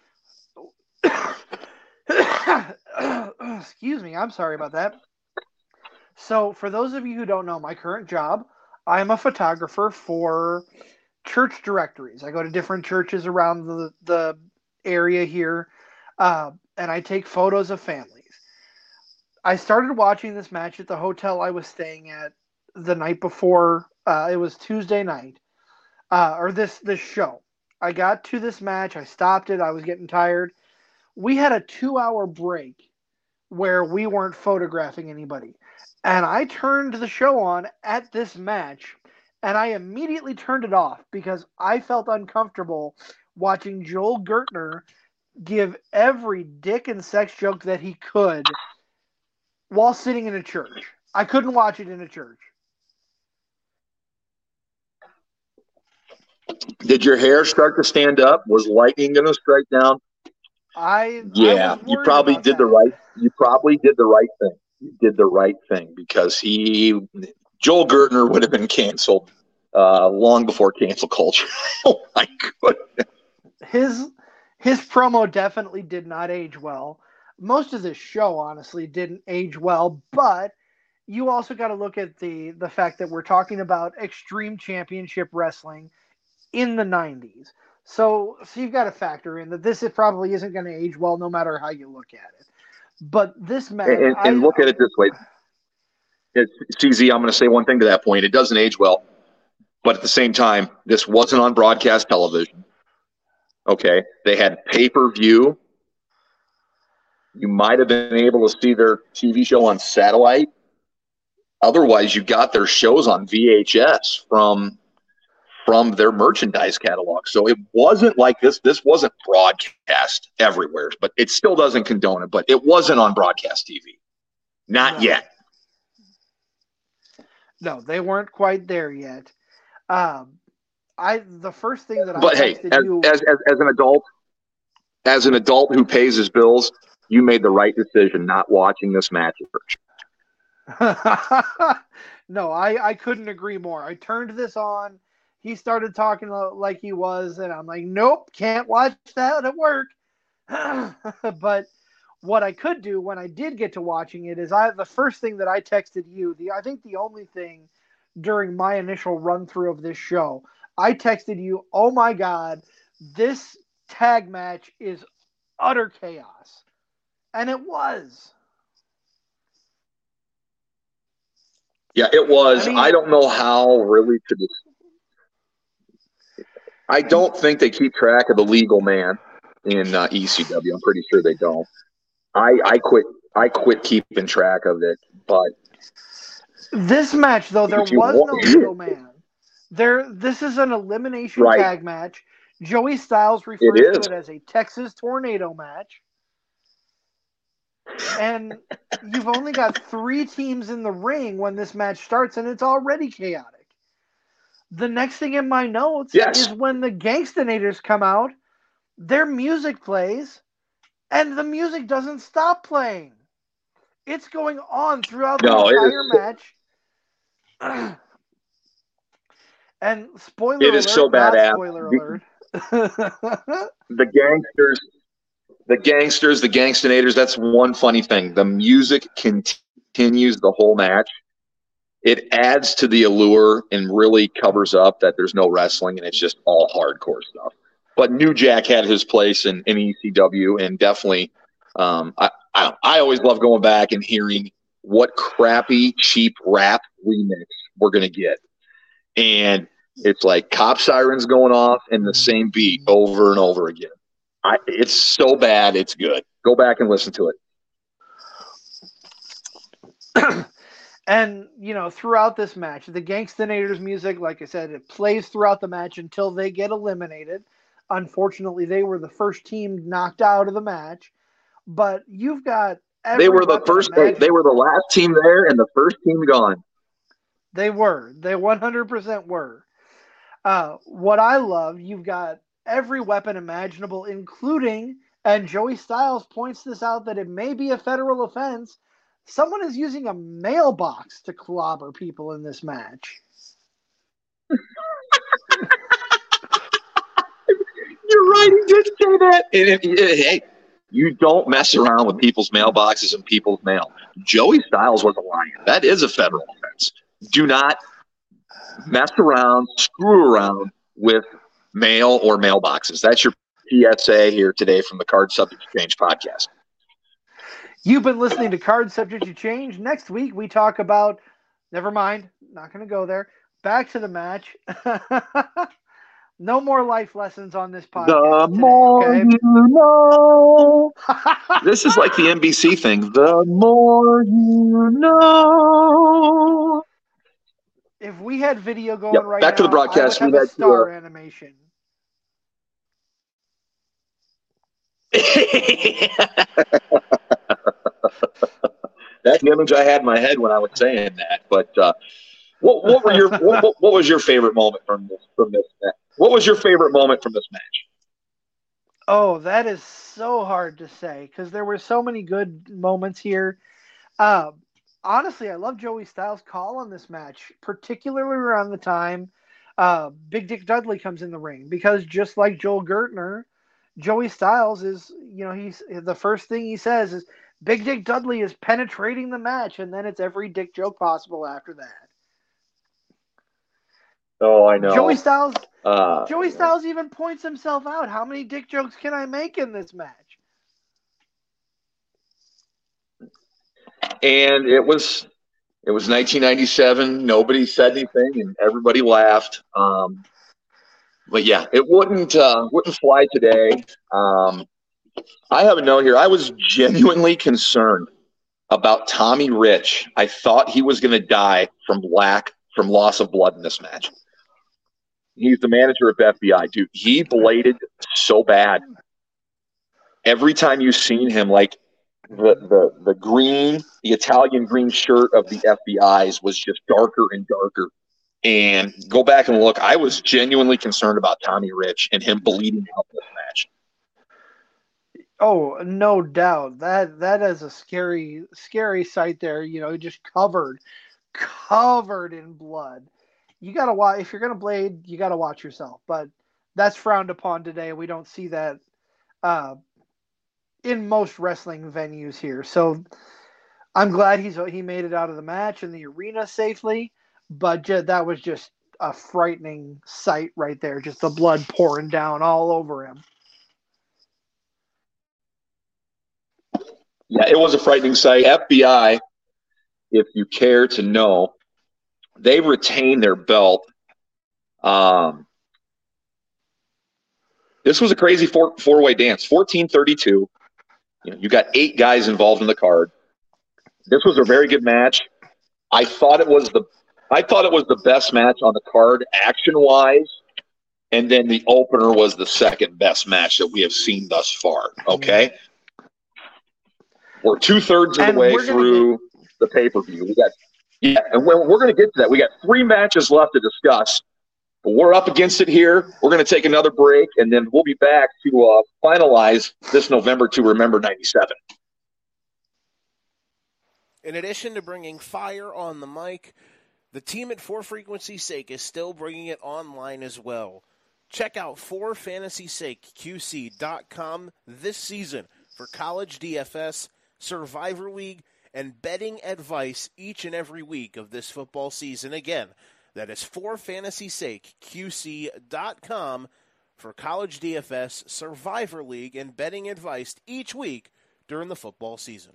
S2: excuse me, I'm sorry about that. So, for those of you who don't know my current job, I'm a photographer for church directories. I go to different churches around the, the area here, uh, and I take photos of families. I started watching this match at the hotel I was staying at the night before. Uh, it was Tuesday night, uh, or this this show. I got to this match. I stopped it. I was getting tired. We had a two-hour break where we weren't photographing anybody. And I turned the show on at this match, and I immediately turned it off because I felt uncomfortable watching Joel Gertner give every dick and sex joke that he could while sitting in a church. I couldn't watch it in a church.
S1: Did your hair start to stand up? Was lightning going to strike down?
S2: I
S1: yeah,
S2: I
S1: you probably did
S2: that.
S1: the right. You probably did the right thing. You did the right thing because he, Joel Gertner, would have been canceled uh, long before cancel culture. Oh my goodness.
S2: His his promo definitely did not age well. Most of this show, honestly, didn't age well, but you also got to look at the the fact that we're talking about Extreme Championship Wrestling in the nineties. So, so you've got to factor in that this is probably isn't going to age well no matter how you look at it. But this match...
S1: And, and
S2: I,
S1: look at it this way. It's, C Z, I'm going to say one thing to that point. It doesn't age well, but at the same time, this wasn't on broadcast television. Okay? They had pay-per-view. You might have been able to see their T V show on satellite. Otherwise, you got their shows on V H S from from their merchandise catalog. So it wasn't like this. This wasn't broadcast everywhere, but it still doesn't condone it. But it wasn't on broadcast T V. Not
S2: no.
S1: yet.
S2: No, they weren't quite there yet. Um, I the first thing that I
S1: but hey, as,
S2: you,
S1: as, as as an adult, as an adult who pays his bills, you made the right decision not watching this match.
S2: No, I, I couldn't agree more. I turned this on. He started talking like he was, and I'm like, nope, can't watch that at work. But what I could do when I did get to watching it is I the first thing that I texted you, the I think the only thing during my initial run through of this show, I texted you, oh my God, this tag match is utter chaos. And it was.
S1: Yeah, it was. I, mean, I don't know how really to. I don't think they keep track of the legal man in uh, E C W. I'm pretty sure they don't. I I quit. I quit keeping track of it. But
S2: this match, though, there was no legal man. There. This is an elimination right. tag match. Joey Styles refers it to it as a Texas Tornado match. And you've only got three teams in the ring when this match starts, and it's already chaotic. The next thing in my notes
S1: yes.
S2: is when the Gangstonators come out, their music plays, and the music doesn't stop playing. It's going on throughout
S1: no,
S2: the entire match. And spoiler
S1: it
S2: alert,
S1: is so bad.
S2: not spoiler alert.
S1: The gangsters, the gangsters, the Gangstonators, that's one funny thing. The music continues the whole match. It adds to the allure and really covers up that there's no wrestling and it's just all hardcore stuff. But New Jack had his place in, in E C W, and definitely um, I, I, I always love going back and hearing what crappy, cheap rap remix we're going to get. And it's like cop sirens going off and the same beat over and over again. I, it's so bad, it's good. Go back and listen to
S2: it. And, you know, throughout this match, the Gangstonators music, like I said, it plays throughout the match until they get eliminated. Unfortunately, they were the first team knocked out of the match. But you've got every
S1: They were the first they, they were the last team there and the first team gone.
S2: They were. They one hundred percent were. Uh, what I love, you've got every weapon imaginable, including And Joey Styles points this out that it may be a federal offense. Someone is using a mailbox to clobber people in this match.
S1: You're right, he did say that. And it, it, hey, you don't mess around with people's mailboxes and people's mail. Joey Styles was a lion. That is a federal offense. Do not mess around, screw around with mail or mailboxes. That's your P S A here today from the Card Subject to Change podcast.
S2: You've been listening to Card Subject to Change. Next week we talk about, never mind, not going to go there. Back to the match. No more life lessons on this podcast.
S1: The
S2: today,
S1: more
S2: okay?
S1: you know. This is like the N B C thing. The more you know.
S2: If we had video going
S1: Yep,
S2: right
S1: back
S2: now,
S1: to the broadcast.
S2: I would
S1: We
S2: have a
S1: had to,
S2: star
S1: uh,
S2: animation.
S1: That's the image I had in my head when I was saying that. But uh, what, what were your what, what, what was your favorite moment from this from this match? What was your favorite moment from this match?
S2: Oh, that is so hard to say because there were so many good moments here. Uh, honestly, I love Joey Styles' call on this match, particularly around the time uh, Big Dick Dudley comes in the ring, because just like Joel Gertner, Joey Styles is, you know, he's the first thing he says is Big Dick Dudley is penetrating the match, and then it's every dick joke possible after that.
S1: Oh, I know.
S2: Joey Styles.
S1: Uh,
S2: Joey Styles even points himself out. How many dick jokes can I make in this match?
S1: And it was it was nineteen ninety-seven. Nobody said anything, and everybody laughed. Um, but yeah, it wouldn't uh, wouldn't fly today. Um, I have a note here. I was genuinely concerned about Tommy Rich. I thought he was going to die from lack from loss of blood in this match. He's the manager of F B I, dude. He bladed so bad. Every time you've seen him, like the the the green, the Italian green shirt of the F B Is was just darker and darker. And go back and look. I was genuinely concerned about Tommy Rich and him bleeding out this match.
S2: Oh, no doubt. That that is a scary, scary sight there. You know, just covered, covered in blood. You gotta watch if you're gonna blade. You gotta watch yourself. But that's frowned upon today. We don't see that uh, in most wrestling venues here. So I'm glad he's he made it out of the match in the arena safely. But ju- that was just a frightening sight right there. Just the blood pouring down all over him.
S1: Yeah, it was a frightening sight. F B I, if you care to know, they retain their belt. Um, this was a crazy four four way dance. fourteen thirty-two. You know, you got eight guys involved in the card. This was a very good match. I thought it was the I thought it was the best match on the card action wise, and then the opener was the second best match that we have seen thus far. Okay, we're two thirds of the
S2: And
S1: way
S2: we're gonna
S1: through the pay per view. We got yeah, and we're, we're going to get to that. We got three matches left to discuss. But we're up against it here. We're going to take another break, and then we'll be back to uh, finalize this November to Remember ninety-seven.
S3: In addition to bringing fire on the mic, the team at For Frequency's Sake is still bringing it online as well. Check out for fantasy sake q c dot com this season for college D F S, Survivor League, and betting advice each and every week of this football season. Again, that is for fantasy sake q c dot com for college D F S, Survivor League, and betting advice each week during the football season.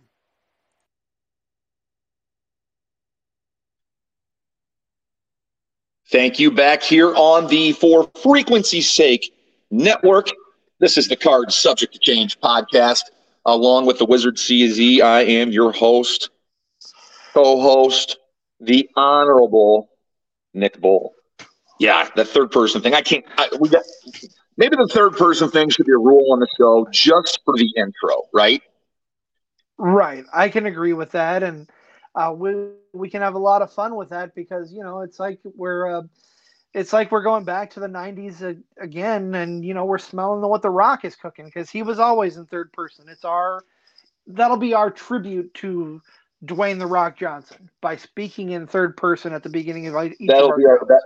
S1: Thank you. Back here on the For Frequency's Sake Network. This is the Card Subject to Change podcast, along with the Wizard C Z. I am your host, co-host, the Honorable Nick Bull. Yeah, the third person thing. I can't. I, we got maybe the third person thing should be a rule on the show just for the intro, right?
S2: Right. I can agree with that. And uh, we we can have a lot of fun with that because, you know, it's like we're uh, it's like we're going back to the nineties again, and you know we're smelling what The Rock is cooking because he was always in third person. It's our that'll be our tribute to Dwayne The Rock Johnson by speaking in third person at the beginning of each
S1: that'll
S2: of our
S1: be our,
S2: shows.
S1: that,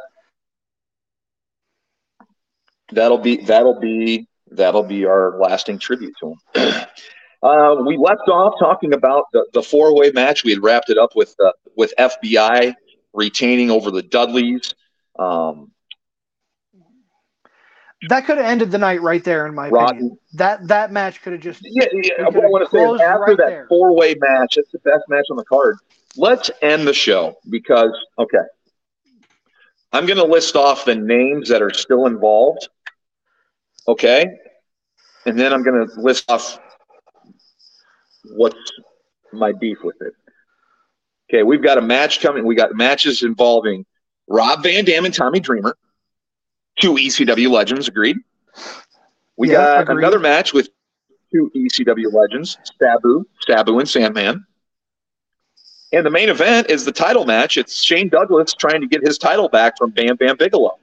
S1: that'll be that'll be that'll be our lasting tribute to him. Uh, we left off talking about the, the four-way match. We had wrapped it up with uh, with F B I retaining over the Dudleys. Um,
S2: that could have ended the night right there, in my
S1: Rotten.
S2: opinion. That that match could have just
S1: yeah. yeah
S2: we
S1: what I want to say is after
S2: right
S1: that
S2: there.
S1: four-way match, it's the best match on the card. Let's end the show because okay, I'm going to list off the names that are still involved. Okay, and then I'm going to list off what's my beef with it. Okay, we've got a match coming. We got matches involving Rob Van Dam and Tommy Dreamer, two E C W legends, agreed. We
S2: yeah,
S1: got
S2: agreed.
S1: another match with two E C W legends, Sabu, Sabu and Sandman. And the main event is the title match. It's Shane Douglas trying to get his title back from Bam Bam Bigelow.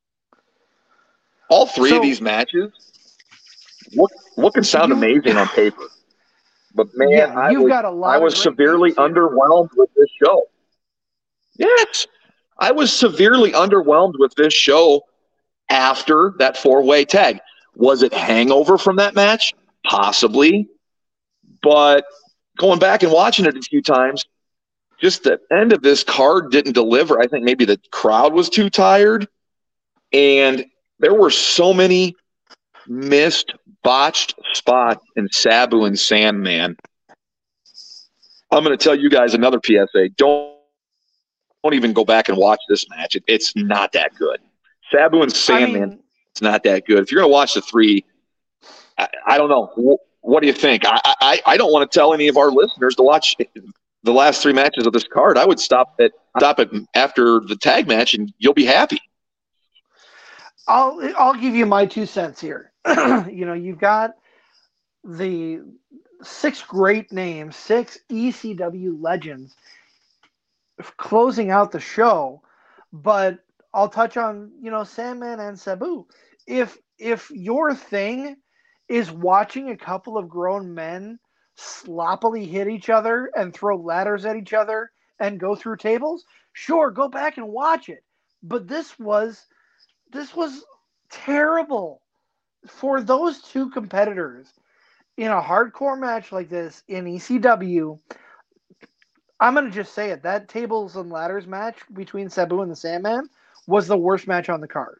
S1: All three
S2: so,
S1: of these matches, what what can sound
S2: you,
S1: amazing on paper. But man,
S2: yeah,
S1: I
S2: you've
S1: was,
S2: got a lot
S1: I was
S2: of
S1: severely underwhelmed with this show. Yes, I was severely underwhelmed with this show after that four-way tag. Was it hangover from that match? Possibly. But going back and watching it a few times, just the end of this card didn't deliver. I think maybe the crowd was too tired. And there were so many missed, botched spots in Sabu and Sandman. I'm going to tell you guys another P S A. Don't, don't even go back and watch this match. It, it's not that good. Sabu and Sandman, I mean, it's not that good. If you're going to watch the three, I, I don't know. What, what do you think? I, I, I don't want to tell any of our listeners to watch the last three matches of this card. I would stop it, stop it after the tag match, and you'll be happy.
S2: I'll I'll give you my two cents here. You know, you've got the six great names, six E C W legends closing out the show, but I'll touch on, you know, Sandman and Sabu. If if your thing is watching a couple of grown men sloppily hit each other and throw ladders at each other and go through tables, sure, go back and watch it. But this was This was terrible for those two competitors in a hardcore match like this in E C W. I'm going to just say it. That tables and ladders match between Sabu and the Sandman was the worst match on the card.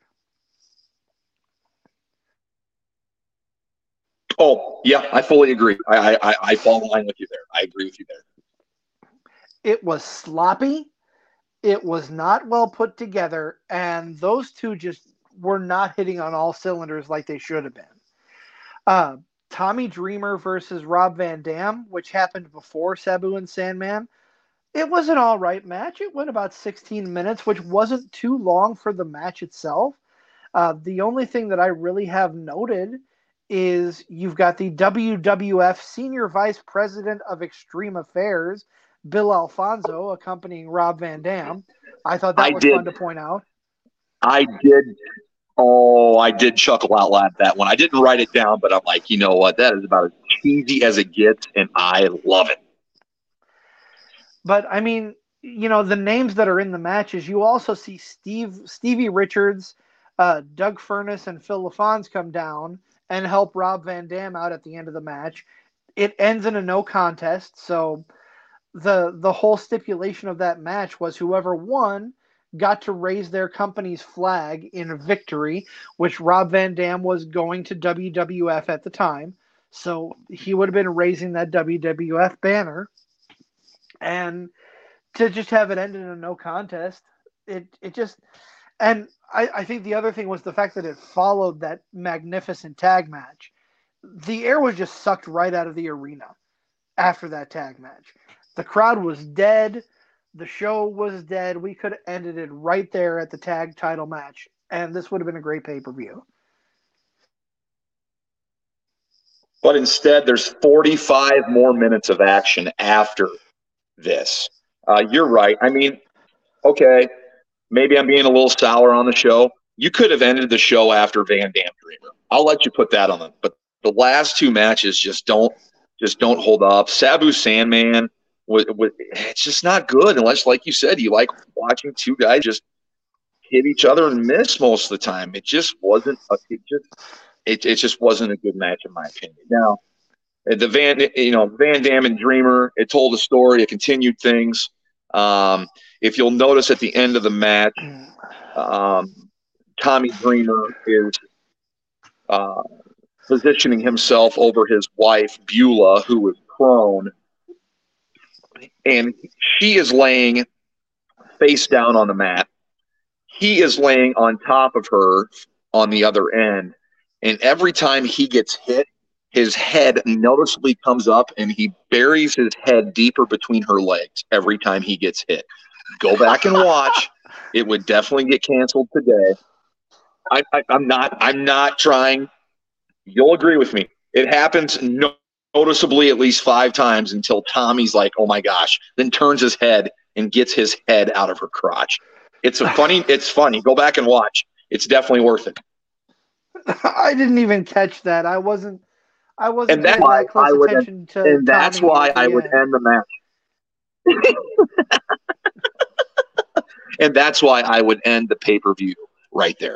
S1: Oh, yeah, I fully agree. I, I, I fall in line with you there. I agree with you there.
S2: It was sloppy. It was not well put together, and those two just were not hitting on all cylinders like they should have been. Uh, Tommy Dreamer versus Rob Van Dam, which happened before Sabu and Sandman, it was an all right match. It went about sixteen minutes, which wasn't too long for the match itself. Uh, the only thing that I really have noted is you've got the W W F Senior Vice President of Extreme Affairs, Bill Alfonso, accompanying Rob Van Dam. I thought that
S1: I
S2: was
S1: did.
S2: fun to point out.
S1: I did. Oh, I did chuckle out loud at that one. I didn't write it down, but I'm like, you know what? That is about as cheesy as it gets, and I love it.
S2: But, I mean, you know, the names that are in the matches, you also see Steve, Stevie Richards, uh, Doug Furnace, and Phil LaFons come down and help Rob Van Dam out at the end of the match. It ends in a no contest, so the the whole stipulation of that match was whoever won got to raise their company's flag in victory, which Rob Van Dam was going to W W F at the time. So he would have been raising that W W F banner. And to just have it end in a no contest, it it just – and I, I think the other thing was the fact that it followed that magnificent tag match. The air was just sucked right out of the arena after that tag match. The crowd was dead. The show was dead. We could have ended it right there at the tag title match, and this would have been a great pay-per-view.
S1: But instead, there's forty-five more minutes of action after this. Uh, you're right. I mean, okay, maybe I'm being a little sour on the show. You could have ended the show after Van Dam Dreamer. I'll let you put that on them. But the last two matches just don't just don't hold up. Sabu Sandman, was, was, it's just not good unless, like you said, you like watching two guys just hit each other and miss most of the time. It just wasn't a, it just it, it just wasn't a good match in my opinion. Now, the Van you know Van Dam and Dreamer, it told a story, it continued things. Um, if you'll notice at the end of the match, um, Tommy Dreamer is uh, positioning himself over his wife Beulah, who is prone, and she is laying face down on the mat. He is laying on top of her on the other end, and every time he gets hit, his head noticeably comes up, and he buries his head deeper between her legs every time he gets hit. Go back and watch. It would definitely get canceled today. I, I, I'm not. I'm not trying. You'll agree with me. It happens no, noticeably at least five times until Tommy's like, "Oh my gosh!" Then turns his head and gets his head out of her crotch. It's a funny. It's funny. Go back and watch. It's definitely worth it.
S2: I didn't even catch that. I wasn't. I wasn't
S1: and that's
S2: paying
S1: why
S2: that close
S1: I would
S2: attention
S1: end,
S2: to.
S1: And that's
S2: Tommy
S1: why
S2: at the
S1: I would
S2: end.
S1: end the match. And that's why I would end the pay-per-view right there.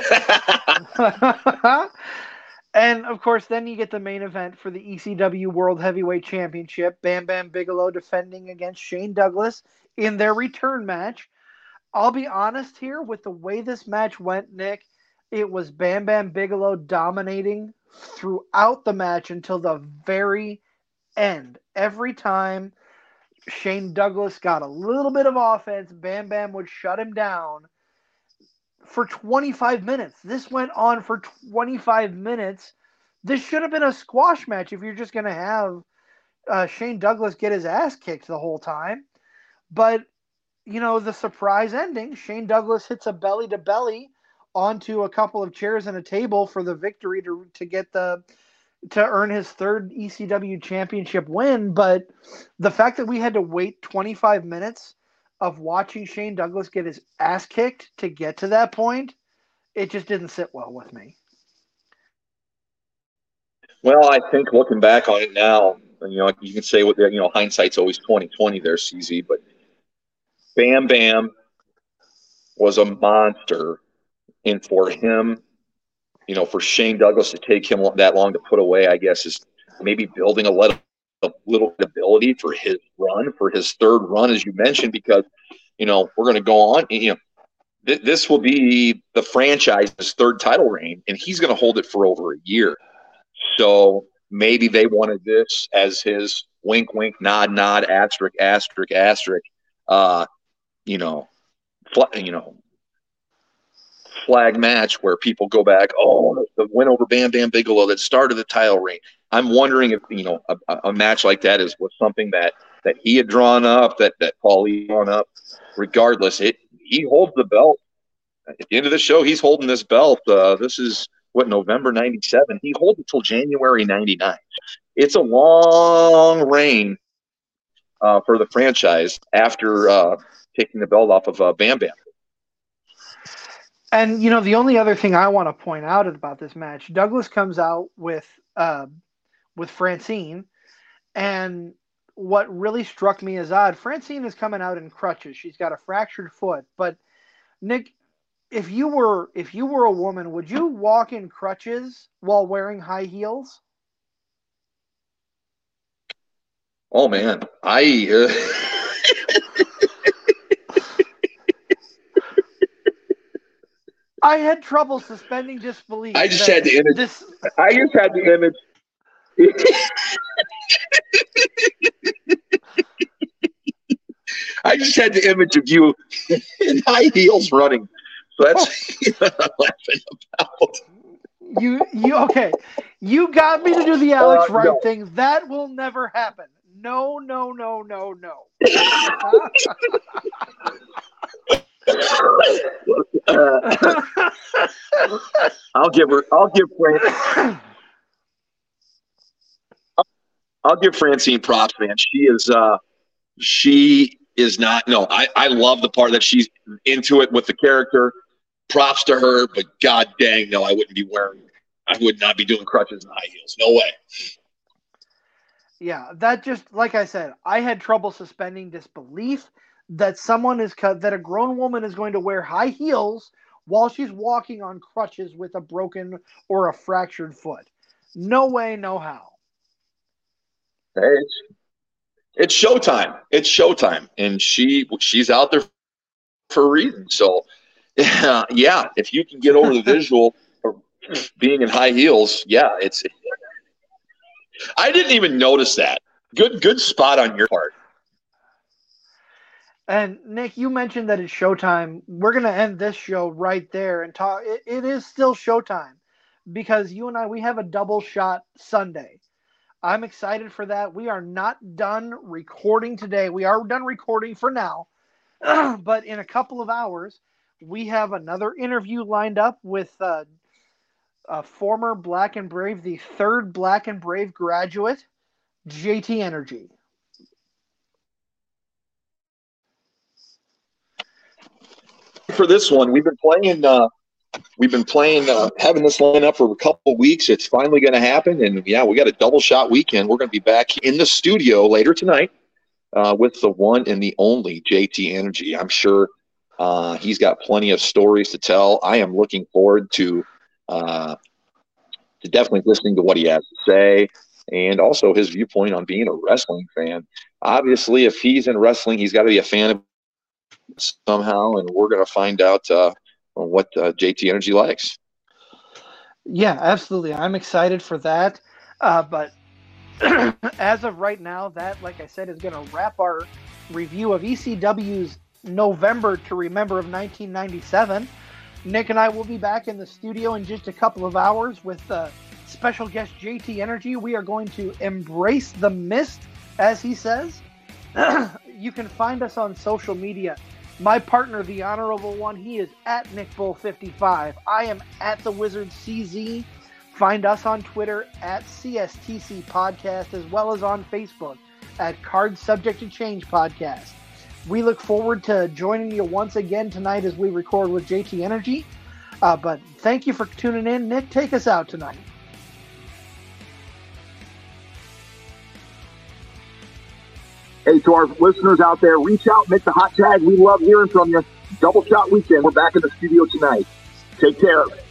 S2: And, of course, then you get the main event for the E C W World Heavyweight Championship. Bam Bam Bigelow defending against Shane Douglas in their return match. I'll be honest here, with the way this match went, Nick, it was Bam Bam Bigelow dominating throughout the match until the very end. Every time Shane Douglas got a little bit of offense, Bam Bam would shut him down for twenty-five minutes. This went on for twenty-five minutes. This should have been a squash match if you're just going to have uh, Shane Douglas get his ass kicked the whole time. But, you know, the surprise ending, Shane Douglas hits a belly-to-belly onto a couple of chairs and a table for the victory to to get the to earn his third E C W championship win. But the fact that we had to wait twenty-five minutes of watching Shane Douglas get his ass kicked to get to that point, it just didn't sit well with me.
S1: Well, I think looking back on it now, you know, you can say what you know, hindsight's always twenty twenty there, C Z, but Bam Bam was a monster. And for him, you know, for Shane Douglas to take him that long to put away, I guess, is maybe building a little, a little ability for his run, for his third run, as you mentioned, because, you know, we're going to go on. You know, th- this will be the franchise's third title reign, and he's going to hold it for over a year. So maybe they wanted this as his wink, wink, nod, nod, asterisk, asterisk, asterisk, uh, you know, fl- you know, flag match where people go back, oh, the win over Bam Bam Bigelow that started the title reign. I'm wondering if, you know, a, a match like that is was something that, that he had drawn up, that, that Paulie drawn up. Regardless, it he holds the belt. At the end of the show, he's holding this belt. Uh, this is, what, November ninety-seven. He holds it till January ninety-nine. It's a long reign uh, for the franchise after uh, taking the belt off of uh, Bam Bam.
S2: And, you know, the only other thing I want to point out about this match, Douglas comes out with uh, with Francine, and what really struck me as odd, Francine is coming out in crutches. She's got a fractured foot. But, Nick, if you were if you were a woman, would you walk in crutches while wearing high heels?
S1: Oh, man. I... Uh...
S2: I had trouble suspending disbelief.
S1: I just had the image.
S2: This...
S1: I just had the image. I just had the image of you in high heels running. So that's what I'm laughing about.
S2: You, you, okay. You got me to do the Alex
S1: uh,
S2: Wright
S1: no.
S2: thing. That will never happen. No, no, no, no, no.
S1: uh, I'll give her. I'll give Fran, I'll give Francine props, man. She is. Uh, she is not. No, I, I love the part that she's into it with the character. Props to her, but god dang, no, I wouldn't be wearing. I would not be doing crutches and high heels. No way.
S2: Yeah, that just like I said, I had trouble suspending disbelief that someone is that a grown woman is going to wear high heels while she's walking on crutches with a broken or a fractured foot. No way, no how.
S1: Hey, it's, it's showtime. It's showtime, and she she's out there for a reason. So, yeah, yeah if you can get over the visual of being in high heels, yeah, it's. I didn't even notice that. Good, good spot on your part.
S2: And Nick, you mentioned that it's showtime. We're going to end this show right there and talk. It, it is still showtime because you and I, we have a double shot Sunday. I'm excited for that. We are not done recording today. We are done recording for now, but in a couple of hours, we have another interview lined up with uh, a former Black and Brave, the third Black and Brave graduate, J T Energy.
S1: For this one, we've been playing. Uh, we've been playing, uh, having this line up for a couple of weeks. It's finally going to happen, and yeah, we got a double shot weekend. We're going to be back in the studio later tonight uh, with the one and the only J T Energy. I'm sure uh, he's got plenty of stories to tell. I am looking forward to uh, to definitely listening to what he has to say, and also his viewpoint on being a wrestling fan. Obviously, if he's in wrestling, he's got to be a fan of somehow, and we're going to find out uh, what uh, J T Energy likes.
S2: Yeah, absolutely. I'm excited for that. Uh, but as of right now, that, like I said, is going to wrap our review of E C W's November to Remember of nineteen ninety-seven. Nick and I will be back in the studio in just a couple of hours with uh, special guest J T Energy. We are going to embrace the mist, as he says. You can find us on social media. My partner, the Honorable One, he is at Nick Bull fifty-five. I am at the Wizard C Z. Find us on Twitter at C S T C Podcast, as well as on Facebook at Card Subject to Change Podcast. We look forward to joining you once again tonight as we record with J T Energy. Uh, but thank you for tuning in. Nick, take us out tonight.
S4: Hey, to our listeners out there, reach out, make the hot tag. We love hearing from you. Double Shot Weekend. We're back in the studio tonight. Take care.